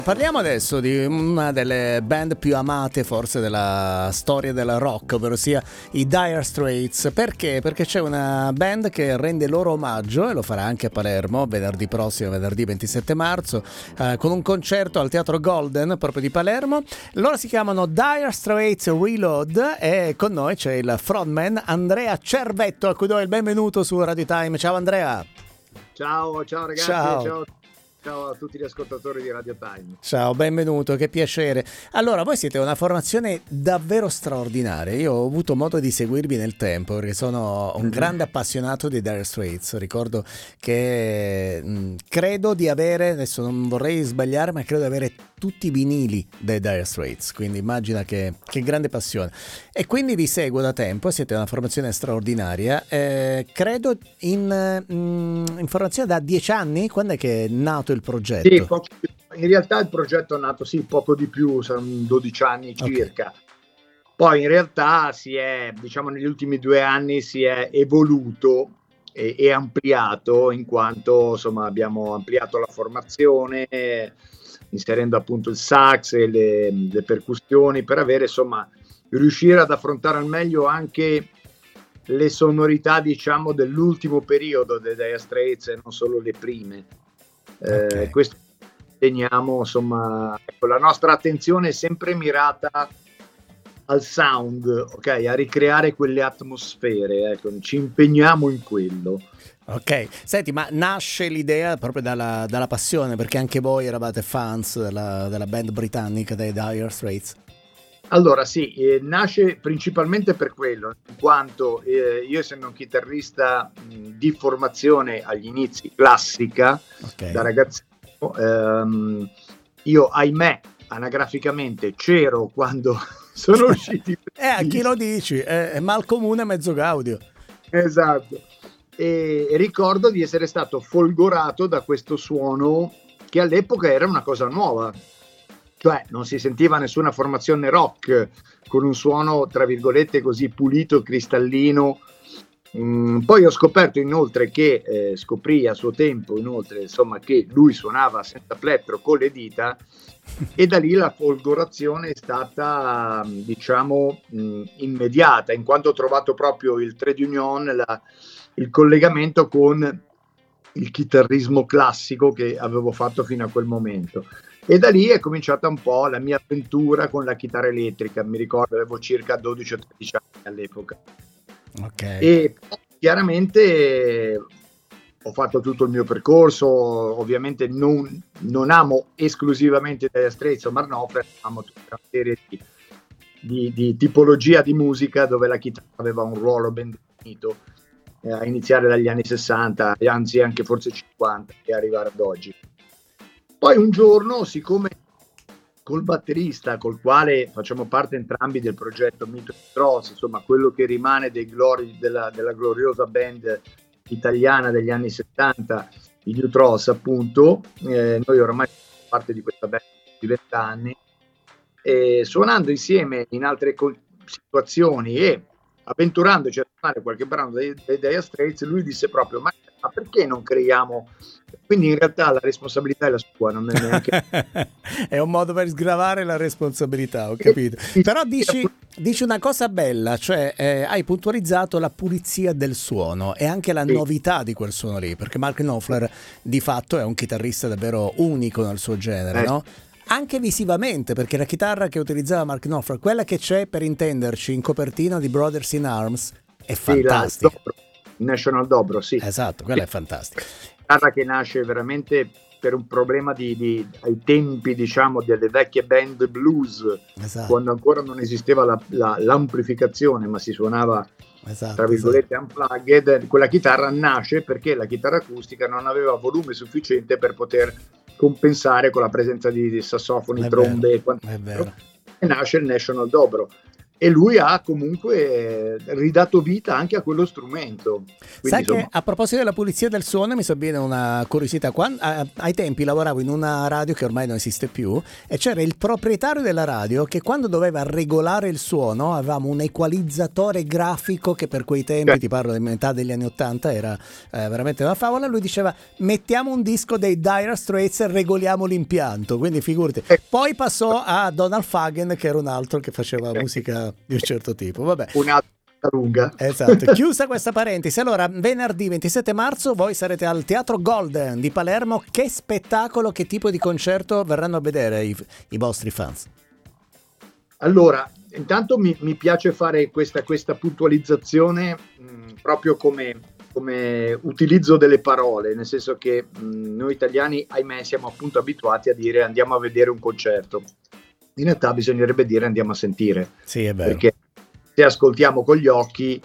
Parliamo adesso di una delle band più amate forse della storia del rock, ovvero sia i Dire Straits. Perché? Perché c'è una band che rende loro omaggio e lo farà anche a Palermo venerdì prossimo, venerdì 27 marzo, con un concerto al Teatro Golden proprio di Palermo. Loro si chiamano Dire Straits Reload e con noi c'è il frontman Andrea Cervetto, a cui do il benvenuto su Radio Time. Ciao Andrea. Ciao ragazzi, ciao a tutti gli ascoltatori di Radio Time. Ciao, benvenuto, che piacere. Allora, voi siete una formazione davvero straordinaria. Io ho avuto modo di seguirvi nel tempo perché sono un grande appassionato di Dire Straits. Ricordo che credo di avere, adesso non vorrei sbagliare, ma credo di avere tutti i vinili dei Dire Straits, quindi immagina che grande passione. E quindi vi seguo da tempo, siete una formazione straordinaria. Credo in formazione da 10 anni. Quando è che è nato il progetto? Sì, in realtà il progetto è nato poco di più, sono 12 anni circa. Okay. Poi in realtà negli ultimi 2 anni si è evoluto e ampliato, in quanto insomma abbiamo ampliato la formazione, inserendo appunto il sax e le percussioni per riuscire ad affrontare al meglio anche le sonorità dell'ultimo periodo dei Dire Straits e non solo le prime. Okay. Questo teniamo, la nostra attenzione è sempre mirata al sound, ok, a ricreare quelle atmosfere, ci impegniamo in quello. Ok, senti, ma nasce l'idea proprio dalla passione, perché anche voi eravate fans della band britannica dei Dire Straits? Allora sì, nasce principalmente per quello, in quanto io, essendo un chitarrista di formazione agli inizi classica, okay, da ragazzino, io ahimè anagraficamente c'ero quando sono usciti a chi lo dici? È mal comune mezzo gaudio. Esatto. E ricordo di essere stato folgorato da questo suono che all'epoca era una cosa nuova. Cioè non si sentiva nessuna formazione rock con un suono tra virgolette così pulito, cristallino. Poi ho scoperto inoltre che scoprì a suo tempo inoltre che lui suonava senza plettro con le dita, e da lì la folgorazione è stata immediata, in quanto ho trovato proprio il trade union, il collegamento con il chitarrismo classico che avevo fatto fino a quel momento. E da lì è cominciata un po' la mia avventura con la chitarra elettrica. Mi ricordo avevo circa 12 o 13 anni all'epoca. Okay. E chiaramente ho fatto tutto il mio percorso. Ovviamente non amo esclusivamente Dire Straits o Mark Knopfler, amo tutta una serie di tipologia di musica dove la chitarra aveva un ruolo ben definito, a iniziare dagli anni 60, anzi anche forse 50, e arrivare ad oggi. Poi un giorno, siccome col batterista col quale facciamo parte entrambi del progetto Mito Tross, quello che rimane della gloriosa band italiana degli anni 70, i New Tross appunto, noi ormai siamo parte di questa band di 20 anni, suonando insieme in altre situazioni e avventurandoci a suonare qualche brano dei Dire Straits, lui disse proprio ma perché non creiamo? Quindi in realtà la responsabilità è la sua, non è neanche è un modo per sgravare la responsabilità, ho capito. Però dici una cosa bella, cioè hai puntualizzato la pulizia del suono e anche la novità di quel suono lì, perché Mark Knopfler di fatto è un chitarrista davvero unico nel suo genere, no? Anche visivamente, perché la chitarra che utilizzava Mark Knopfler, quella che c'è per intenderci in copertina di Brothers in Arms, è fantastica. National Dobro, sì. Esatto, quella è fantastica. Chitarra che nasce veramente per un problema ai tempi, delle vecchie band blues, esatto, quando ancora non esisteva l'amplificazione, ma si suonava, esatto, tra virgolette, unplugged. Quella chitarra nasce perché la chitarra acustica non aveva volume sufficiente per poter compensare con la presenza di sassofoni, trombe e quant'altro, e nasce il National Dobro. e lui ha comunque ridato vita anche a quello strumento. Sai che a proposito della pulizia del suono mi sovviene una curiosità. Ai tempi lavoravo in una radio che ormai non esiste più e c'era il proprietario della radio che quando doveva regolare il suono avevamo un equalizzatore grafico che per quei tempi, ti parlo di metà degli anni 80, era veramente una favola. Lui diceva mettiamo un disco dei Dire Straits e regoliamo l'impianto, quindi figurati. Poi passò a Donald Fagen che era un altro che faceva musica di un certo tipo. Vabbè. Un'altra lunga. Esatto. Chiusa questa parentesi. Allora, venerdì 27 marzo voi sarete al Teatro Golden di Palermo. Che spettacolo, che tipo di concerto verranno a vedere i vostri fans? Allora, intanto mi piace fare questa puntualizzazione proprio come utilizzo delle parole, nel senso che noi italiani, ahimè, siamo appunto abituati a dire andiamo a vedere un concerto. In realtà bisognerebbe dire andiamo a sentire. Sì, è vero. Perché se ascoltiamo con gli occhi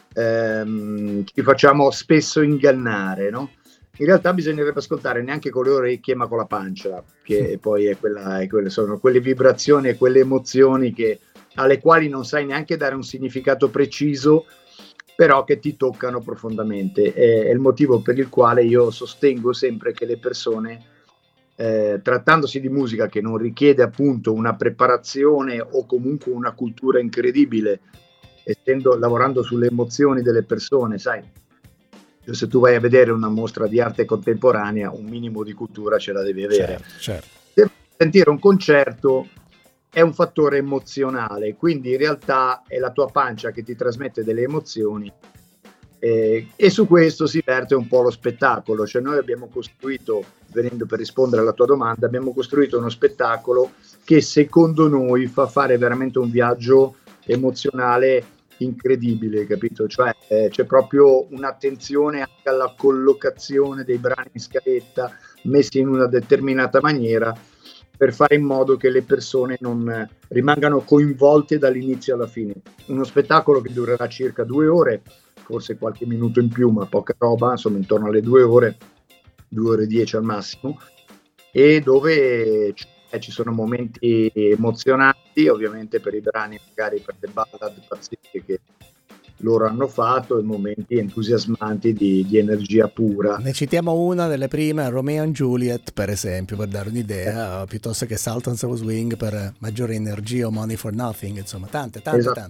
ci facciamo spesso ingannare, no? In realtà bisognerebbe ascoltare neanche con le orecchie ma con la pancia, che poi sono quelle vibrazioni e quelle emozioni alle quali non sai neanche dare un significato preciso, però che ti toccano profondamente. È il motivo per il quale io sostengo sempre che le persone, trattandosi di musica che non richiede appunto una preparazione o comunque una cultura incredibile, lavorando sulle emozioni delle persone, sai, se tu vai a vedere una mostra di arte contemporanea un minimo di cultura ce la devi avere. Certo. Sentire un concerto è un fattore emozionale, quindi in realtà è la tua pancia che ti trasmette delle emozioni. E su questo si verte un po' lo spettacolo, cioè noi abbiamo costruito, venendo per rispondere alla tua domanda, abbiamo costruito uno spettacolo che secondo noi fa fare veramente un viaggio emozionale incredibile, capito? Cioè c'è proprio un'attenzione anche alla collocazione dei brani in scaletta messi in una determinata maniera per fare in modo che le persone non rimangano coinvolte dall'inizio alla fine. Uno spettacolo che durerà circa 2 ore, forse qualche minuto in più, ma poca roba, insomma intorno alle 2 ore, 2 ore e 10 al massimo, e dove ci sono momenti emozionanti, ovviamente per i brani, magari per le ballad pazzesche che loro hanno fatto, e momenti entusiasmanti di energia pura. Ne citiamo una delle prime, Romeo and Juliet per esempio, per dare un'idea, piuttosto che Sultans of Swing per maggiore energia o Money for Nothing, insomma tante.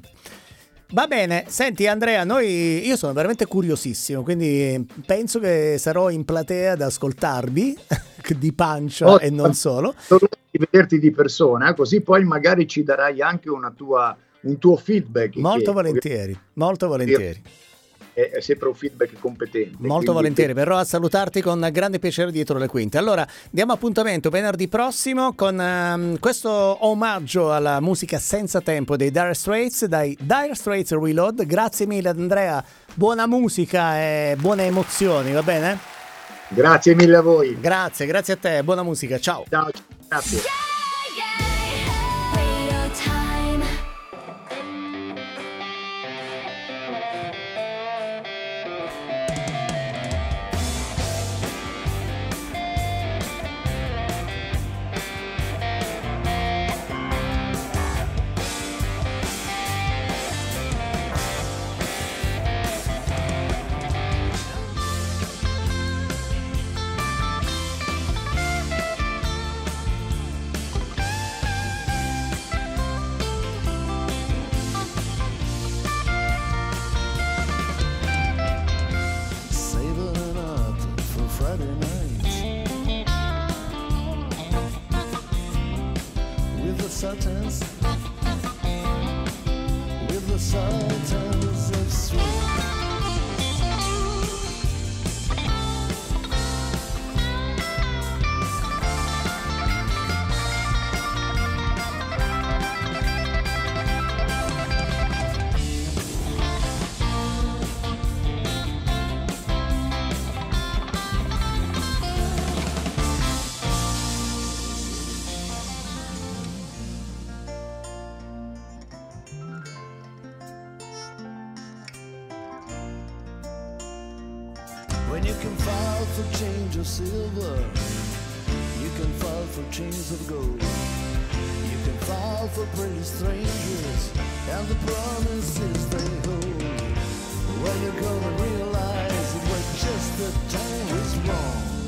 Va bene, senti Andrea, io sono veramente curiosissimo, quindi penso che sarò in platea ad ascoltarvi di pancia e non solo. Di vederti di persona, così poi magari ci darai anche un tuo feedback. Molto volentieri. È sempre un feedback competente. Molto volentieri, verrò a salutarti con grande piacere dietro le quinte. Allora, diamo appuntamento venerdì prossimo con questo omaggio alla musica senza tempo dei Dire Straits, dai Dire Straits Reload. Grazie mille Andrea, buona musica e buone emozioni, va bene? Grazie mille a voi. Grazie a te, buona musica, ciao. Ciao, grazie. Sultans, with the Sultans of Swing. When you can fall for change of silver, you can fall for chains of gold. You can fall for pretty strangers and the promises they hold. When you're gonna realize that just the time is wrong.